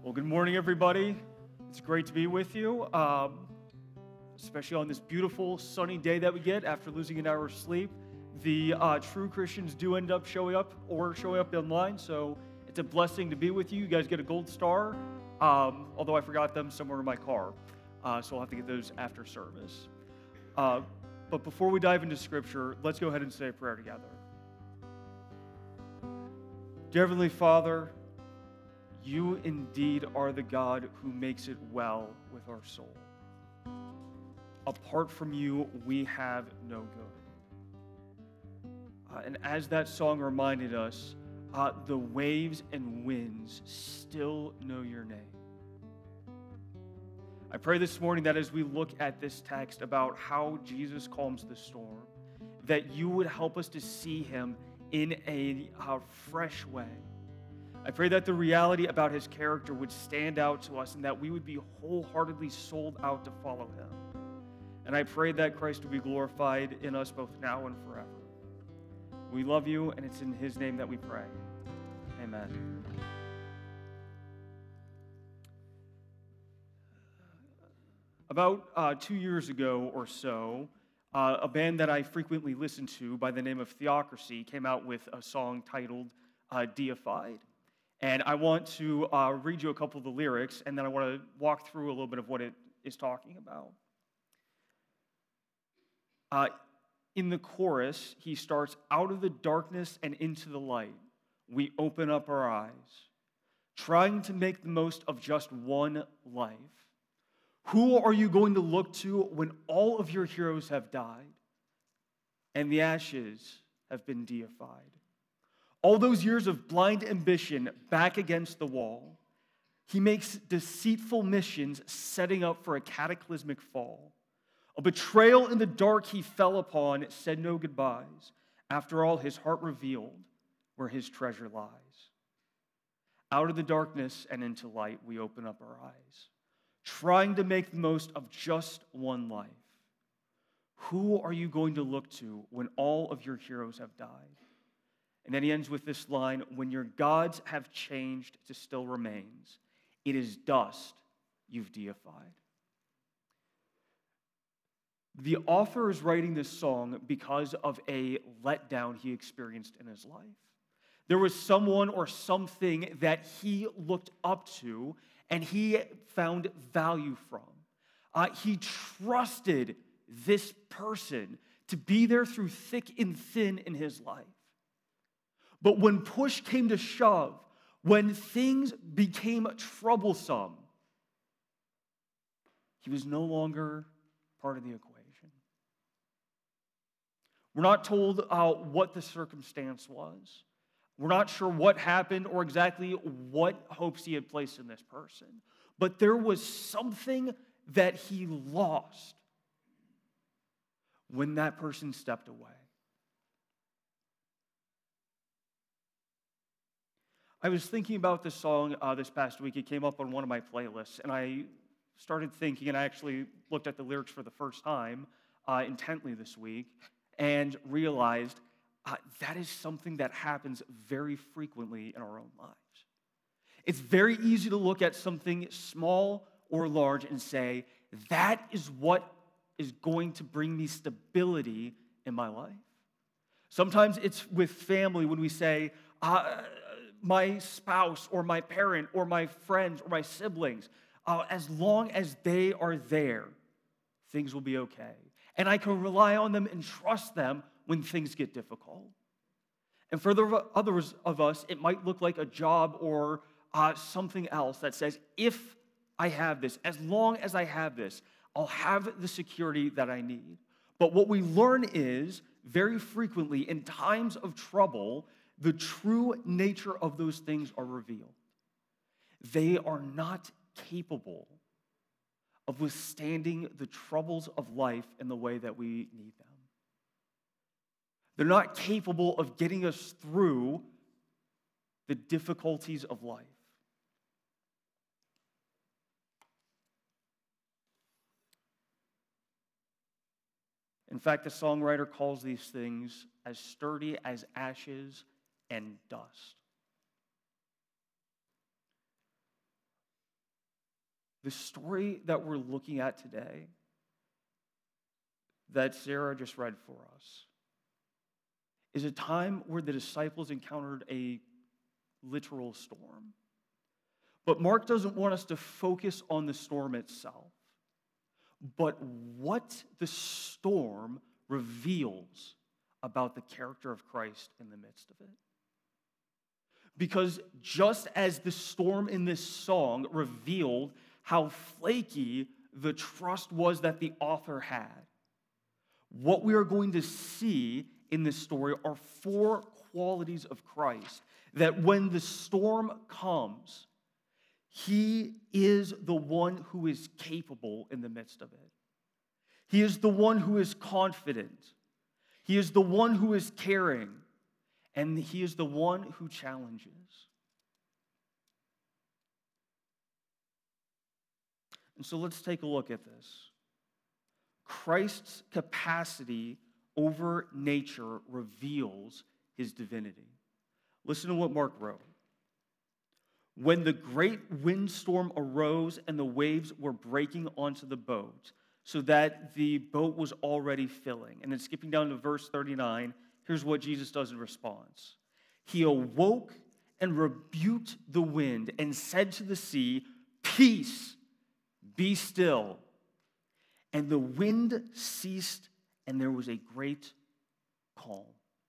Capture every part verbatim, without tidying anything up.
Well, good morning, everybody. It's great to be with you, um, especially on this beautiful sunny day that we get after losing an hour's sleep. The uh, true Christians do end up showing up or showing up online, so it's a blessing to be with you. You guys get a gold star, um, although I forgot them somewhere in my car, uh, so I'll have to get those after service. Uh, but before we dive into Scripture, let's go ahead and say a prayer together. Dear Heavenly Father, you indeed are the God who makes it well with our soul. Apart from you, we have no good. Uh, and as that song reminded us, uh, the waves and winds still know your name. I pray this morning that as we look at this text about how Jesus calms the storm, that you would help us to see him in a, a fresh way. I pray that the reality about his character would stand out to us and that we would be wholeheartedly sold out to follow him. And I pray that Christ will be glorified in us both now and forever. We love you, and it's in his name that we pray. Amen. About uh, two years ago or so, uh, a band that I frequently listen to by the name of Theocracy came out with a song titled uh, Deified. And I want to uh, read you a couple of the lyrics, and then I want to walk through a little bit of what it is talking about. Uh, in the chorus, he starts, "Out of the darkness and into the light, we open up our eyes, trying to make the most of just one life. Who are you going to look to when all of your heroes have died and the ashes have been deified? All those years of blind ambition back against the wall, he makes deceitful missions setting up for a cataclysmic fall. A betrayal in the dark he fell upon, said no goodbyes. After all, his heart revealed where his treasure lies. Out of the darkness and into light, we open up our eyes, trying to make the most of just one life. Who are you going to look to when all of your heroes have died?" And then he ends with this line, "When your gods have changed to still remains, it is dust you've deified." The author is writing this song because of a letdown he experienced in his life. There was someone or something that he looked up to and he found value from. Uh, he trusted this person to be there through thick and thin in his life. But when push came to shove, when things became troublesome, he was no longer part of the equation. We're not told uh, what the circumstance was. We're not sure what happened or exactly what hopes he had placed in this person. But there was something that he lost when that person stepped away. I was thinking about this song uh, this past week. It came up on one of my playlists, and I started thinking, and I actually looked at the lyrics for the first time uh, intently this week, and realized uh, that is something that happens very frequently in our own lives. It's very easy to look at something small or large and say, that is what is going to bring me stability in my life. Sometimes it's with family when we say, uh, my spouse or my parent or my friends or my siblings, uh, as long as they are there, things will be okay. And I can rely on them and trust them when things get difficult. And for the others of us, it might look like a job or uh, something else that says, if I have this, as long as I have this, I'll have the security that I need. But what we learn is, very frequently, in times of trouble, the true nature of those things are revealed. They are not capable of withstanding the troubles of life in the way that we need them. They're not capable of getting us through the difficulties of life. In fact, the songwriter calls these things as sturdy as ashes and dust. The story that we're looking at today, that Sarah just read for us, is a time where the disciples encountered a literal storm. But Mark doesn't want us to focus on the storm itself, but what the storm reveals about the character of Christ in the midst of it. Because just as the storm in this song revealed how flaky the trust was that the author had, what we are going to see in this story are four qualities of Christ that when the storm comes, he is the one who is capable in the midst of it. He is the one who is confident. He is the one who is caring. And he is the one who challenges. And so let's take a look at this. Christ's capacity over nature reveals his divinity. Listen to what Mark wrote. When the great windstorm arose and the waves were breaking onto the boat, so that the boat was already filling. And then skipping down to verse thirty-nine, here's what Jesus does in response. He awoke and rebuked the wind and said to the sea, "Peace, be still." And the wind ceased, and there was a great calm.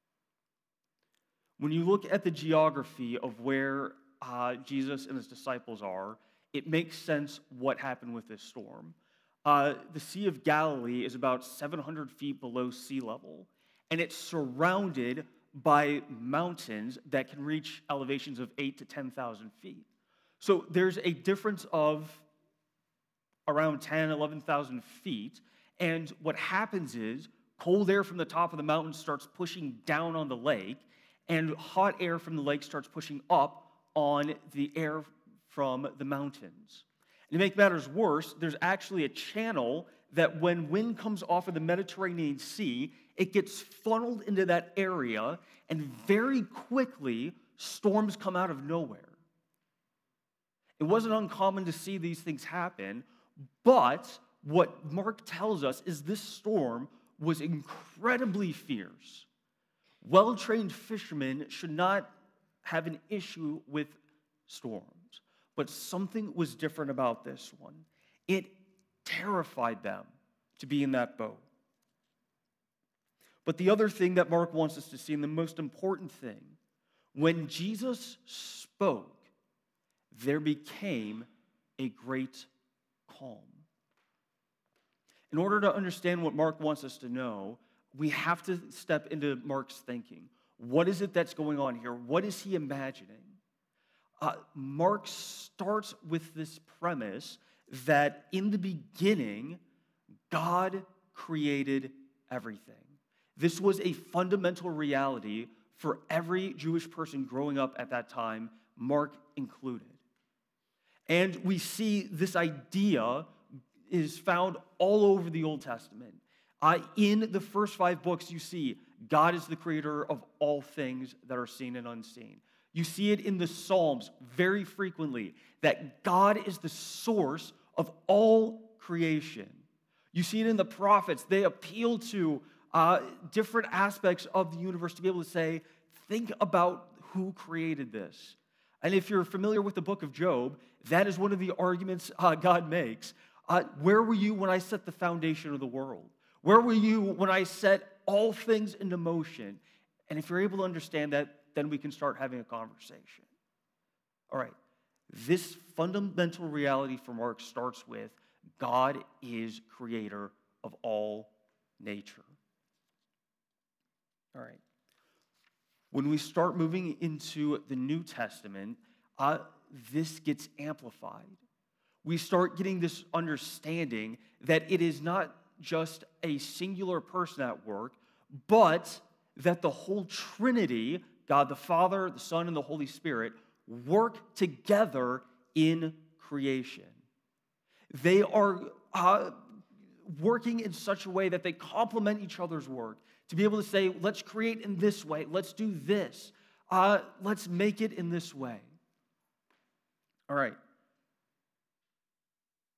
When you look at the geography of where uh, Jesus and his disciples are, it makes sense what happened with this storm. Uh, the Sea of Galilee is about seven hundred feet below sea level, and it's surrounded by mountains that can reach elevations of eight to ten thousand feet. So there's a difference of around ten, eleven thousand feet, and what happens is cold air from the top of the mountain starts pushing down on the lake, and hot air from the lake starts pushing up on the air from the mountains. And to make matters worse, there's actually a channel that when wind comes off of the Mediterranean Sea, it gets funneled into that area, and very quickly, storms come out of nowhere. It wasn't uncommon to see these things happen, but what Mark tells us is this storm was incredibly fierce. Well-trained fishermen should not have an issue with storms. But something was different about this one. It terrified them to be in that boat. But the other thing that Mark wants us to see, and the most important thing, when Jesus spoke, there became a great calm. In order to understand what Mark wants us to know, we have to step into Mark's thinking. What is it that's going on here? What is he imagining? Uh, Mark starts with this premise that in the beginning, God created everything. This was a fundamental reality for every Jewish person growing up at that time, Mark included. And we see this idea is found all over the Old Testament. Uh, in the first five books, you see God is the creator of all things that are seen and unseen. You see it in the Psalms very frequently, that God is the source of all creation. You see it in the prophets. They appeal to uh, different aspects of the universe to be able to say, think about who created this. And if you're familiar with the book of Job, that is one of the arguments uh, God makes. Uh, where were you when I set the foundation of the world? Where were you when I set all things into motion? And if you're able to understand that, then we can start having a conversation. All right, this fundamental reality for Mark starts with God is creator of all nature. All right. When we start moving into the New Testament, uh, this gets amplified. We start getting this understanding that it is not just a singular person at work, but that the whole Trinity, God the Father, the Son, and the Holy Spirit, work together in creation. They are uh, working in such a way that they complement each other's work. To be able to say, let's create in this way, let's do this, uh, let's make it in this way. All right.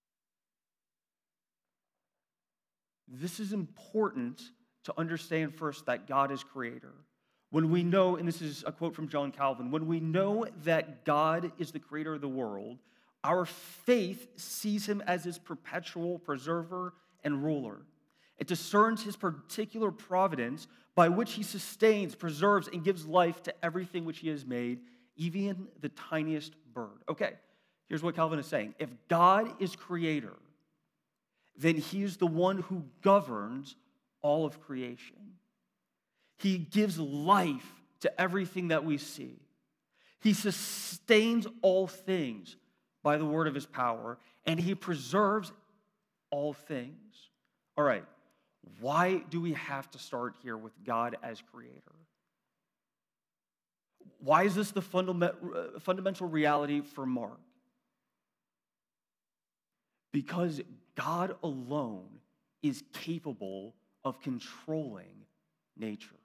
this is important to understand first that God is creator. When we know, and this is a quote from John Calvin, when we know that God is the creator of the world, our faith sees him as his perpetual preserver and ruler. It discerns his particular providence by which he sustains, preserves, and gives life to everything which he has made, even the tiniest bird. Okay, here's what Calvin is saying. If God is creator, then he is the one who governs all of creation. He gives life to everything that we see. He sustains all things by the word of his power, and he preserves all things. All right, why do we have to start here with God as creator? Why is this the fundament, fundamental reality for Mark? Because God alone is capable of controlling nature.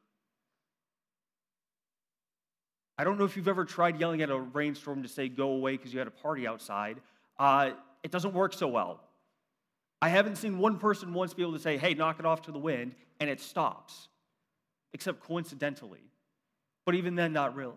I don't know if you've ever tried yelling at a rainstorm to say go away because you had a party outside. Uh, it doesn't work so well. I haven't seen one person once be able to say, hey, knock it off to the wind, and it stops, except coincidentally. But even then, not really.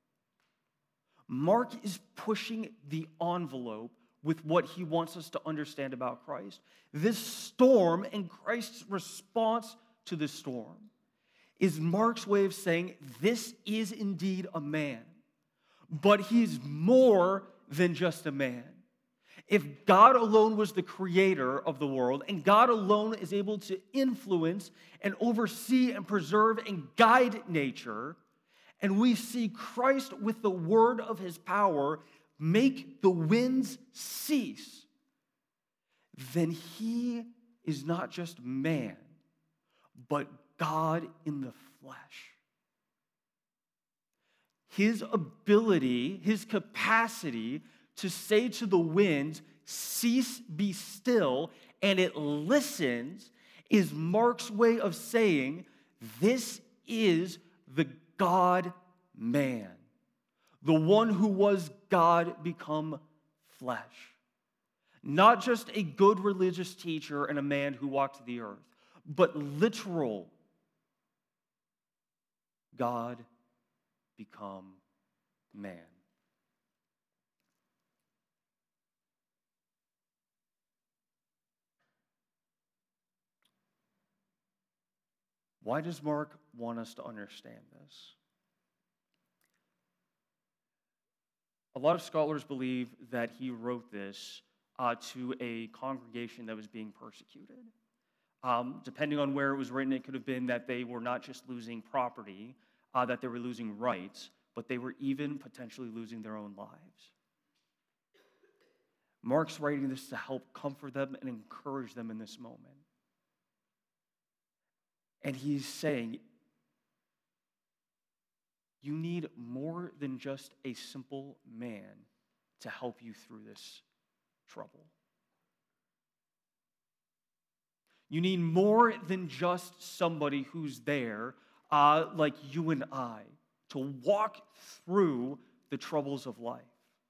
Mark is pushing the envelope with what he wants us to understand about Christ. This storm and Christ's response to the storm is Mark's way of saying this is indeed a man, but he's more than just a man. If God alone was the creator of the world, and God alone is able to influence and oversee and preserve and guide nature, and we see Christ with the word of his power make the winds cease, then he is not just man, but God in the flesh. His ability, his capacity to say to the wind, cease, be still, and it listens, is Mark's way of saying this is the God-man, the one who was God become flesh. Not just a good religious teacher and a man who walked the earth, but literal God become man. Why does Mark want us to understand this? A lot of scholars believe that he wrote this uh, to a congregation that was being persecuted. Um, depending on where it was written, it could have been that they were not just losing property, uh, that they were losing rights, but they were even potentially losing their own lives. Mark's writing this to help comfort them and encourage them in this moment. And he's saying, you need more than just a simple man to help you through this trouble. You need more than just somebody who's there, uh, like you and I, to walk through the troubles of life.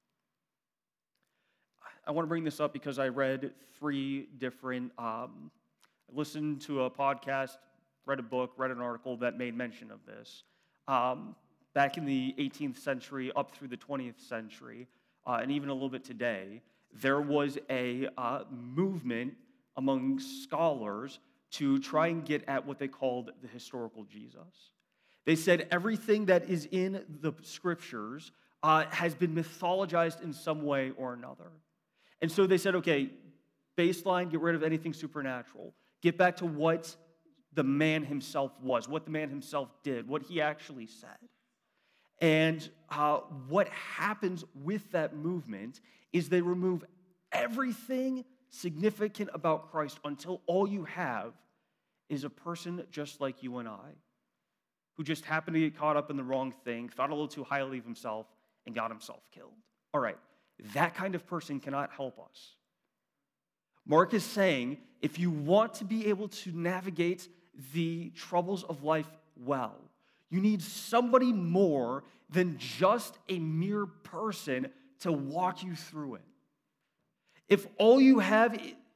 I want to bring this up because I read three different, um, listened to a podcast, read a book, read an article that made mention of this. Um, back in the eighteenth century, up through the twentieth century, uh, and even a little bit today, there was a uh, movement among scholars to try and get at what they called the historical Jesus. They said everything that is in the scriptures uh, has been mythologized in some way or another. And so they said, okay, baseline, get rid of anything supernatural. Get back to what the man himself was, what the man himself did, what he actually said. And uh, what happens with that movement is they remove everything significant about Christ until all you have is a person just like you and I, who just happened to get caught up in the wrong thing, thought a little too highly of himself, and got himself killed. All right, that kind of person cannot help us. Mark is saying, if you want to be able to navigate the troubles of life well, you need somebody more than just a mere person to walk you through it. If all you have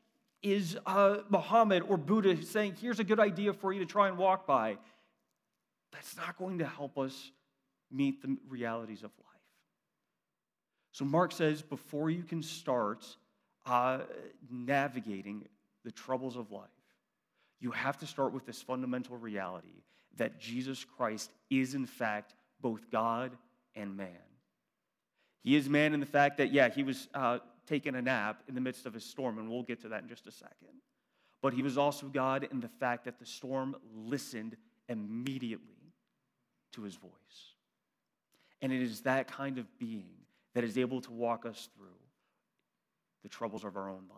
is uh, Muhammad or Buddha saying, here's a good idea for you to try and walk by. That's not going to help us meet the realities of life. So Mark says, before you can start uh, navigating the troubles of life, you have to start with this fundamental reality that Jesus Christ is, in fact, both God and man. He is man in the fact that, yeah, he was uh, taking a nap in the midst of a storm, and we'll get to that in just a second. But he was also God in the fact that the storm listened immediately to his voice. And it is that kind of being that is able to walk us through the troubles of our own lives.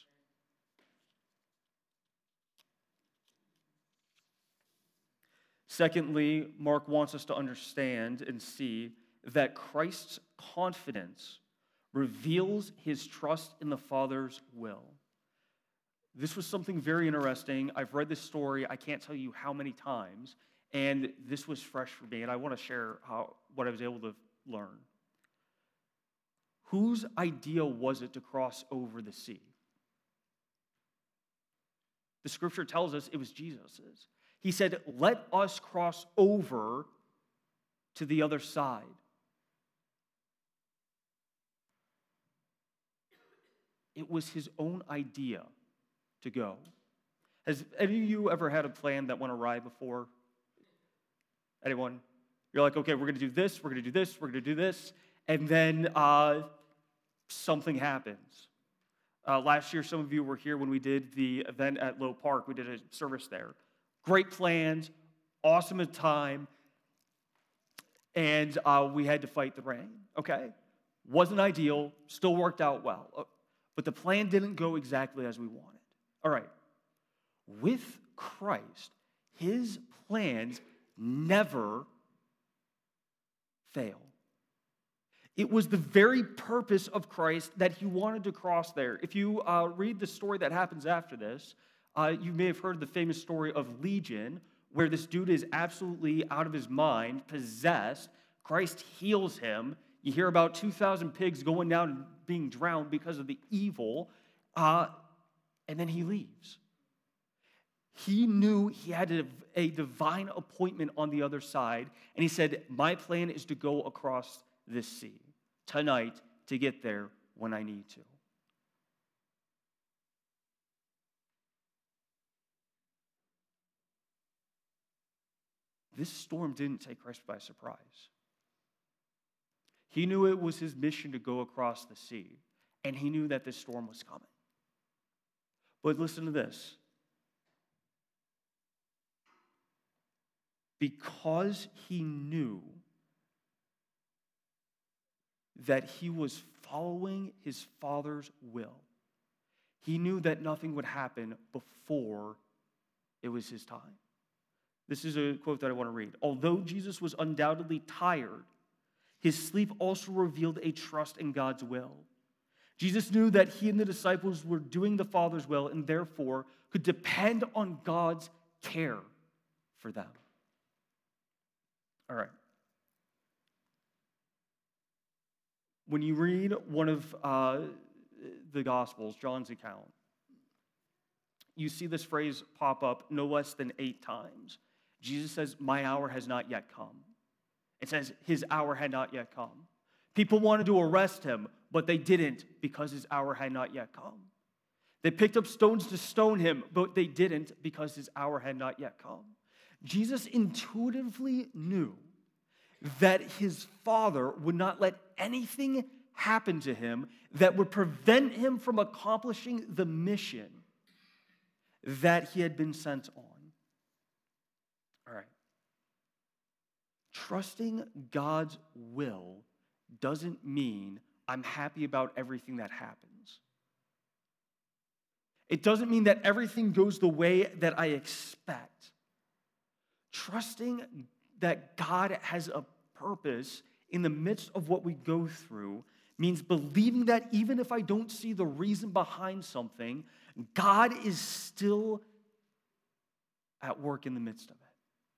Secondly, Mark wants us to understand and see that Christ's confidence reveals his trust in the Father's will. This was something very interesting. I've read this story, I can't tell you how many times, and this was fresh for me, and I want to share how, what I was able to learn. Whose idea was it to cross over the sea? The scripture tells us it was Jesus's. He said, let us cross over to the other side. It was his own idea to go. Has any of you ever had a plan that went awry before? Anyone? You're like, okay, we're going to do this, we're going to do this, we're going to do this, and then uh, something happens. Uh, last year, some of you were here when we did the event at Low Park. We did a service there. Great plans, awesome time, and uh, we had to fight the rain, okay? Wasn't ideal, still worked out well, but the plan didn't go exactly as we wanted. All right, with Christ, his plans never fail. It was the very purpose of Christ that he wanted to cross there. If you uh, read the story that happens after this, uh, you may have heard the famous story of Legion, where this dude is absolutely out of his mind, possessed. Christ heals him. You hear about two thousand pigs going down and being drowned because of the evil, uh, and then he leaves. He knew he had a, a divine appointment on the other side, and he said, my plan is to go across this sea tonight to get there when I need to. This storm didn't take Christ by surprise. He knew it was his mission to go across the sea, and he knew that this storm was coming. But listen to this. Because he knew that he was following his Father's will, he knew that nothing would happen before it was his time. This is a quote that I want to read. Although Jesus was undoubtedly tired, his sleep also revealed a trust in God's will. Jesus knew that he and the disciples were doing the Father's will and therefore could depend on God's care for them. All right. When you read one of uh, the Gospels, John's account, you see this phrase pop up no less than eight times. Jesus says, my hour has not yet come. It says his hour had not yet come. People wanted to arrest him, but they didn't because his hour had not yet come. They picked up stones to stone him, but they didn't because his hour had not yet come. Jesus intuitively knew that his Father would not let anything happen to him that would prevent him from accomplishing the mission that he had been sent on. All right. Trusting God's will doesn't mean I'm happy about everything that happens. It doesn't mean that everything goes the way that I expect. Trusting that God has a purpose in the midst of what we go through means believing that even if I don't see the reason behind something, God is still at work in the midst of it.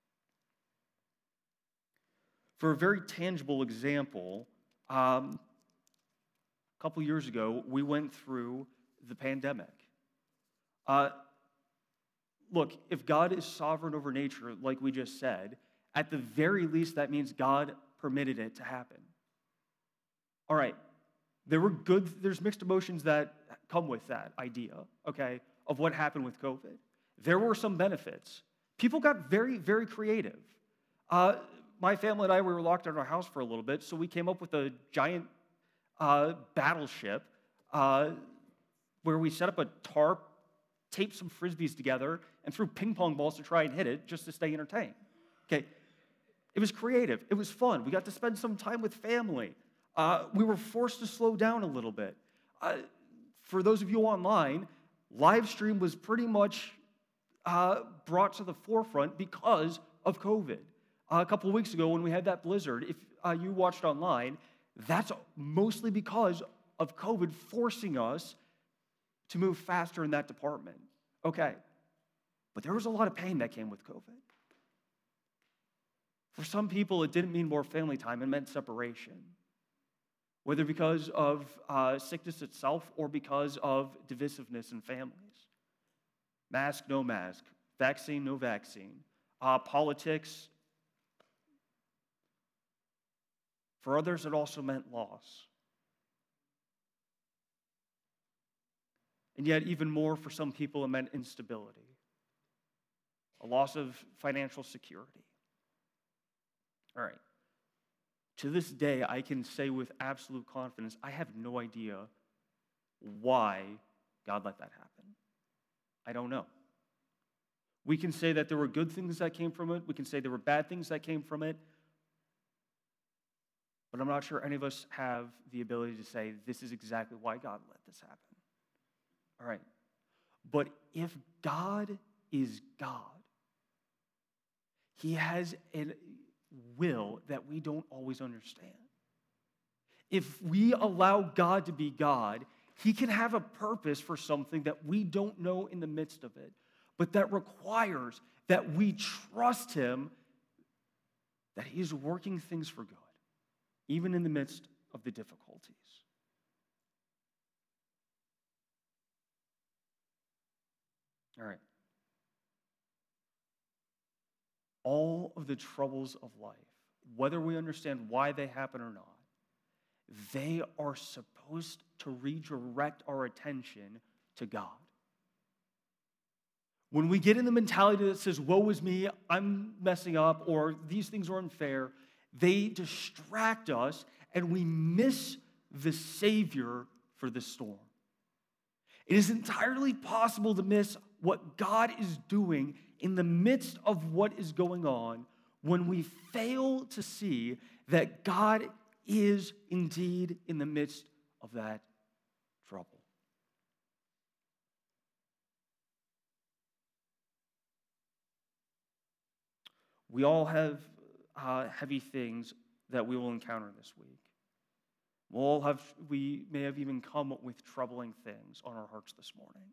For a very tangible example, um, a couple years ago, we went through the pandemic. Uh, look, if God is sovereign over nature, like we just said, at the very least, that means God permitted it to happen. All right, there were good, there's mixed emotions that come with that idea, okay, of what happened with COVID. There were some benefits. People got very, very creative. Uh, my family and I, we were locked in our house for a little bit, so we came up with a giant uh, battleship uh, where we set up a tarp, taped some Frisbees together, and threw ping pong balls to try and hit it just to stay entertained. Okay, it was creative. It was fun. We got to spend some time with family. Uh, we were forced to slow down a little bit. Uh, for those of you online, live stream was pretty much uh, brought to the forefront because of COVID. Uh, a couple of weeks ago when we had that blizzard, if uh, you watched online, that's mostly because of COVID forcing us to move faster in that department. Okay, but there was a lot of pain that came with COVID. For some people, it didn't mean more family time, it meant separation. Whether because of uh, sickness itself or because of divisiveness in families. Mask, no mask. Vaccine, no vaccine. Uh, politics. For others, it also meant loss. And yet, even more for some people, it meant instability. A loss of financial security. All right. To this day, I can say with absolute confidence, I have no idea why God let that happen. I don't know. We can say that there were good things that came from it. We can say there were bad things that came from it. But I'm not sure any of us have the ability to say, this is exactly why God let this happen. All right. But if God is God, He has a will that we don't always understand. If we allow God to be God, He can have a purpose for something that we don't know in the midst of it, but that requires that we trust Him, that He is working things for good, even in the midst of the difficulties. All right. All of the troubles of life, whether we understand why they happen or not, they are supposed to redirect our attention to God. When we get in the mentality that says, woe is me, I'm messing up, or these things are unfair, they distract us and we miss the Savior for the storm. It is entirely possible to miss what God is doing in the midst of what is going on when we fail to see that God is indeed in the midst of that trouble. We all have uh, heavy things that we will encounter this week. We'll all have, we may have even come with troubling things on our hearts this morning.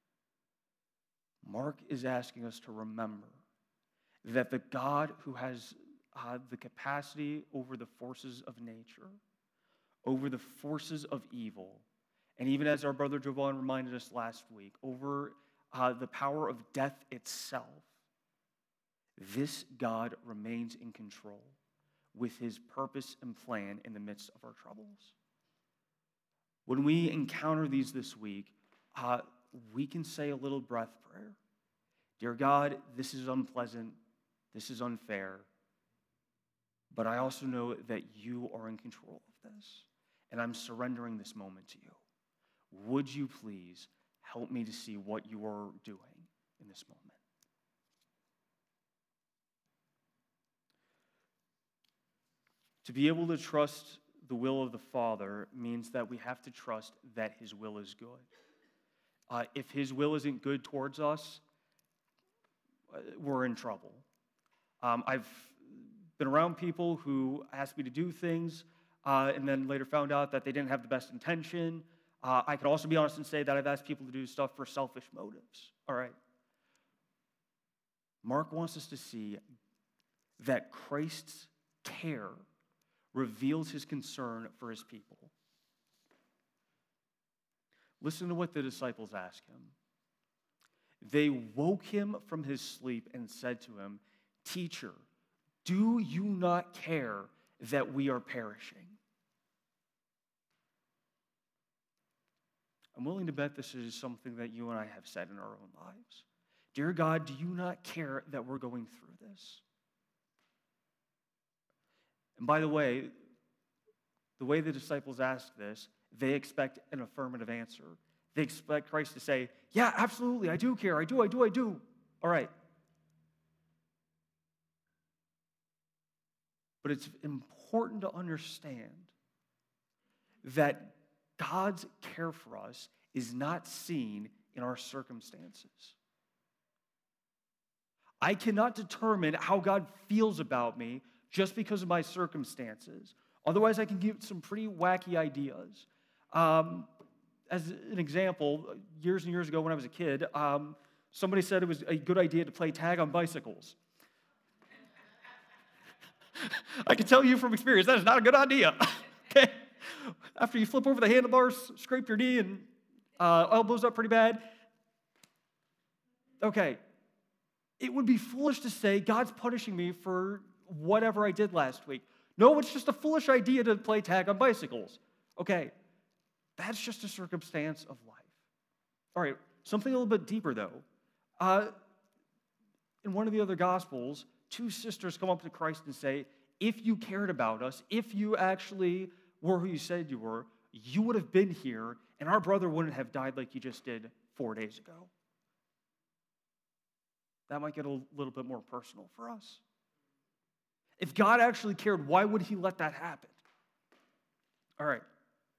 Mark is asking us to remember that the God who has uh, the capacity over the forces of nature, over the forces of evil, and even as our brother Jovan reminded us last week, over uh, the power of death itself, this God remains in control with His purpose and plan in the midst of our troubles. When we encounter these this week, uh, we can say a little breath prayer. Dear God, this is unpleasant, this is unfair, but I also know that You are in control of this, and I'm surrendering this moment to You. Would You please help me to see what You are doing in this moment? To be able to trust the will of the Father means that we have to trust that His will is good. Uh, if His will isn't good towards us, we're in trouble. Um, I've been around people who asked me to do things uh, and then later found out that they didn't have the best intention. Uh, I could also be honest and say that I've asked people to do stuff for selfish motives. All right. Mark wants us to see that Christ's care reveals His concern for His people. Listen to what the disciples ask Him. They woke him from his sleep and said to him, "Teacher, do you not care that we are perishing?" I'm willing to bet this is something that you and I have said in our own lives. Dear God, do you not care that we're going through this? And by the way, the way the disciples ask this, they expect an affirmative answer. They expect Christ to say, "Yeah, absolutely, I do care, I do, I do, I do." All right. But it's important to understand that God's care for us is not seen in our circumstances. I cannot determine how God feels about me just because of my circumstances. Otherwise, I can give some pretty wacky ideas. Um, as an example, years and years ago when I was a kid, um, somebody said it was a good idea to play tag on bicycles. I can tell you from experience, that is not a good idea. Okay? After you flip over the handlebars, scrape your knee, and uh, elbows up pretty bad. Okay. It would be foolish to say God's punishing me for whatever I did last week. No, it's just a foolish idea to play tag on bicycles. Okay. That's just a circumstance of life. All right. Something a little bit deeper, though. Uh, in one of the other Gospels, two sisters come up to Christ and say, "If you cared about us, if you actually were who you said you were, you would have been here, and our brother wouldn't have died like he just did four days ago." That might get a little bit more personal for us. If God actually cared, why would he let that happen? All right.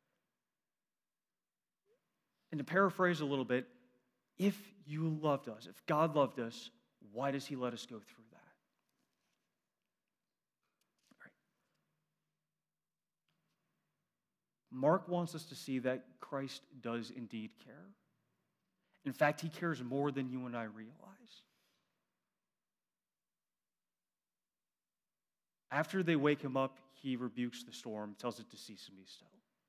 And to paraphrase a little bit, if you loved us, if God loved us, why does he let us go through that? Mark wants us to see that Christ does indeed care. In fact, he cares more than you and I realize. After they wake him up, he rebukes the storm, tells it to cease and be still.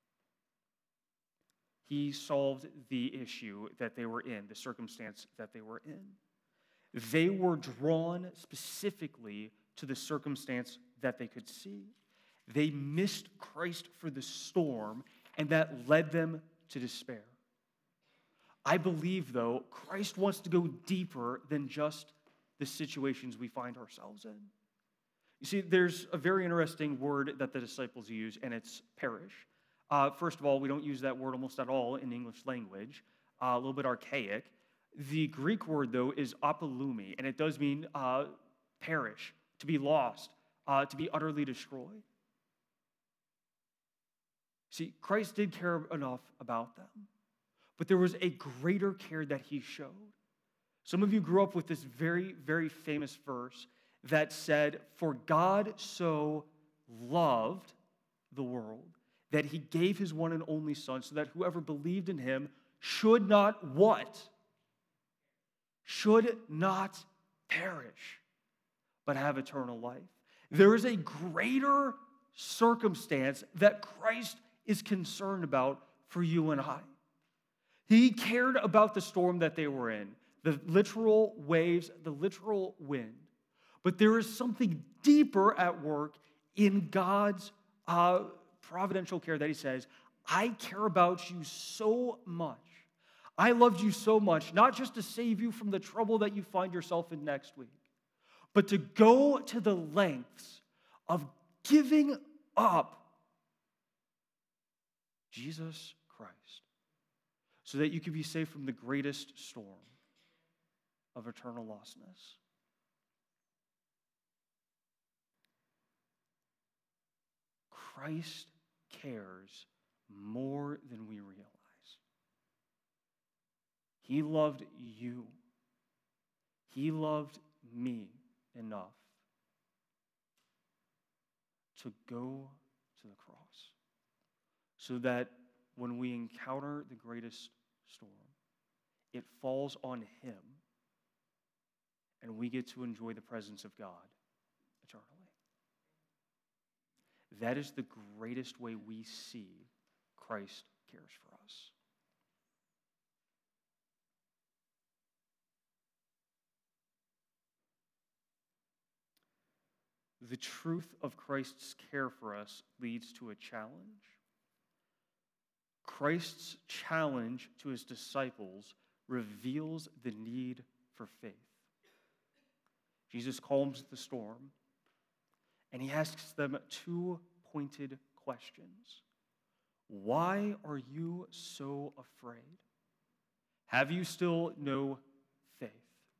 He solved the issue that they were in, the circumstance that they were in. They were drawn specifically to the circumstance that they could see. They missed Christ for the storm, and that led them to despair. I believe, though, Christ wants to go deeper than just the situations we find ourselves in. You see, there's a very interesting word that the disciples use, and it's perish. Uh, first of all, we don't use that word almost at all in the English language, uh, a little bit archaic. The Greek word, though, is apolumi, and it does mean uh, perish, to be lost, uh, to be utterly destroyed. See, Christ did care enough about them, but there was a greater care that he showed. Some of you grew up with this very, very famous verse that said, "For God so loved the world that he gave his one and only Son, so that whoever believed in him should not" what? Should not perish, but have eternal life. There is a greater circumstance that Christ is concerned about for you and I. He cared about the storm that they were in, the literal waves, the literal wind. But there is something deeper at work in God's uh, providential care that he says, "I care about you so much. I loved you so much, not just to save you from the trouble that you find yourself in next week, but to go to the lengths of giving up Jesus Christ so that you can be saved from the greatest storm of eternal lostness." Christ cares more than we realize. He loved you. He loved me enough to go to the cross so that when we encounter the greatest storm, it falls on him and we get to enjoy the presence of God eternally. That is the greatest way we see Christ cares for us. the truth of Christ's care for us leads to a challenge. Christ's challenge to his disciples reveals the need for faith. Jesus calms the storm, and he asks them two pointed questions. Why are you so afraid? Have you still no faith?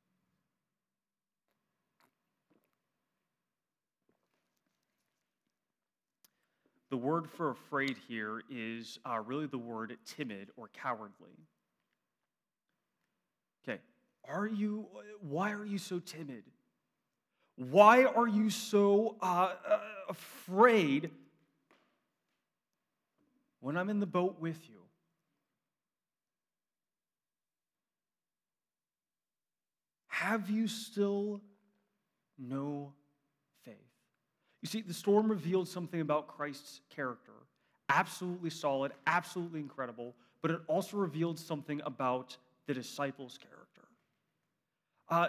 The word for afraid here is uh, really the word timid or cowardly. Okay, are you, why are you so timid? Why are you so uh, uh, afraid when I'm in the boat with you? Have you still no faith? You see, the storm revealed something about Christ's character. Absolutely solid, absolutely incredible, but it also revealed something about the disciples' character. Uh,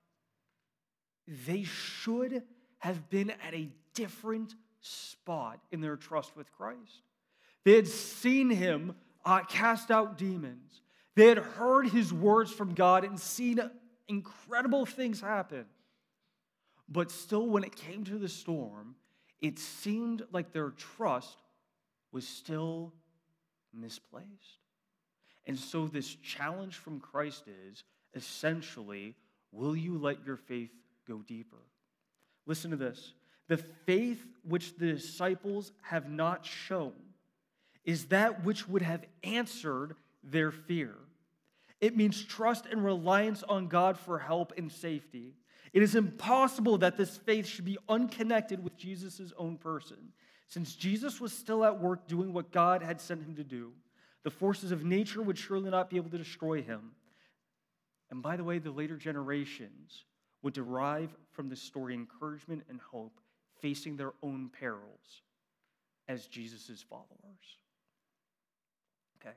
they should have been at a different spot in their trust with Christ. They had seen him uh, cast out demons. They had heard his words from God and seen incredible things happen. But still, when it came to the storm, it seemed like their trust was still misplaced. And so this challenge from Christ is, essentially, will you let your faith go deeper? Listen to this. The faith which the disciples have not shown is that which would have answered their fear. It means trust and reliance on God for help and safety. It is impossible that this faith should be unconnected with Jesus' own person. Since Jesus was still at work doing what God had sent him to do, the forces of nature would surely not be able to destroy him. And by the way, the later generations would derive from this story encouragement and hope, facing their own perils as Jesus' followers. Okay?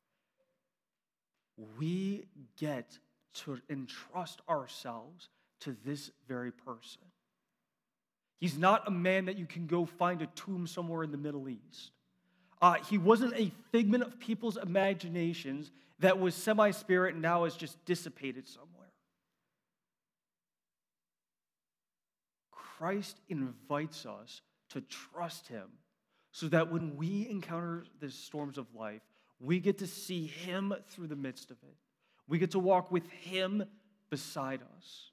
We get to entrust ourselves to this very person. He's not a man that you can go find a tomb somewhere in the Middle East. Uh, he wasn't a figment of people's imaginations that was semi-spirit and now is just dissipated somewhere. Christ invites us to trust him so that when we encounter the storms of life, we get to see him through the midst of it. We get to walk with him beside us.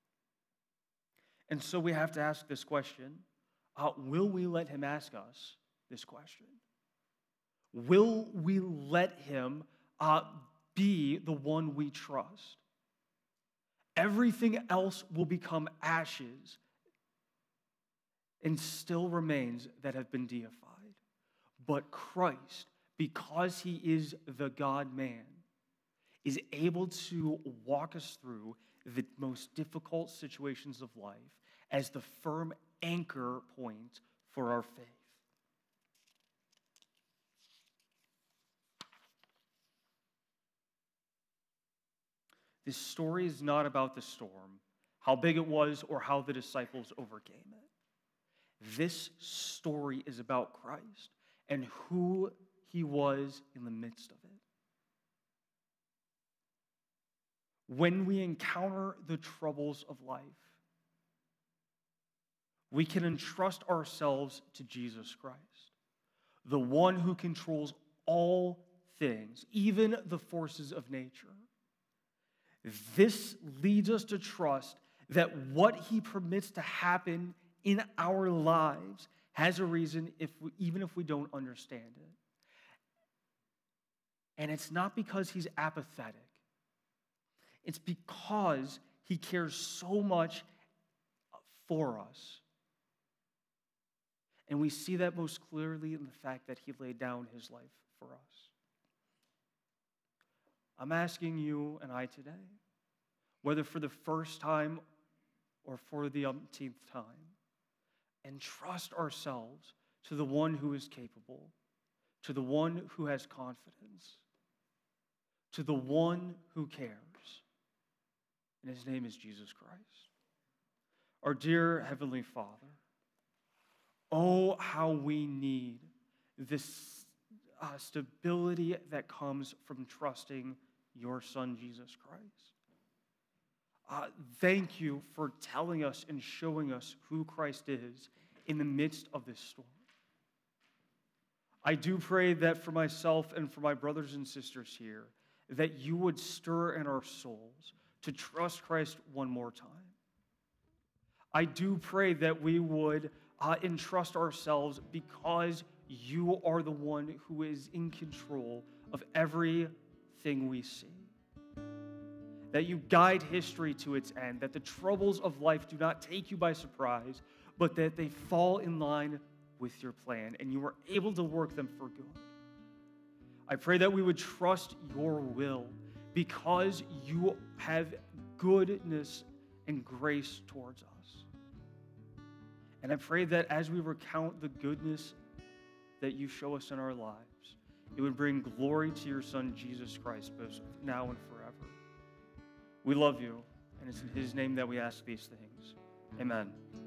And so we have to ask this question, uh, will we let him ask us this question? Will we let him uh, be the one we trust? Everything else will become ashes and still remains that have been deified. But Christ, because he is the God-man, is able to walk us through the most difficult situations of life as the firm anchor point for our faith. This story is not about the storm, how big it was, or how the disciples overcame it. This story is about Christ and who he was in the midst of it. When we encounter the troubles of life, we can entrust ourselves to Jesus Christ, the one who controls all things, even the forces of nature. This leads us to trust that what he permits to happen in our lives has a reason, if we, even if we don't understand it. And it's not because he's apathetic. It's because he cares so much for us. And we see that most clearly in the fact that he laid down his life for us. I'm asking you and I today, whether for the first time or for the umpteenth time, entrust ourselves to the one who is capable, to the one who has confidence, to the one who cares. And his name is Jesus Christ. Our dear Heavenly Father, Oh, how we need this uh, stability that comes from trusting your Son, Jesus Christ. Uh, thank you for telling us and showing us who Christ is in the midst of this storm. I do pray that for myself and for my brothers and sisters here, that you would stir in our souls to trust Christ one more time. I do pray that we would uh, entrust ourselves because you are the one who is in control of everything we see. That you guide history to its end, that the troubles of life do not take you by surprise, but that they fall in line with your plan, and you are able to work them for good. I pray that we would trust your will because you have goodness and grace towards us. And I pray that as we recount the goodness that you show us in our lives, it would bring glory to your Son, Jesus Christ, both now and forever. We love you, and it's in his name that we ask these things. Amen.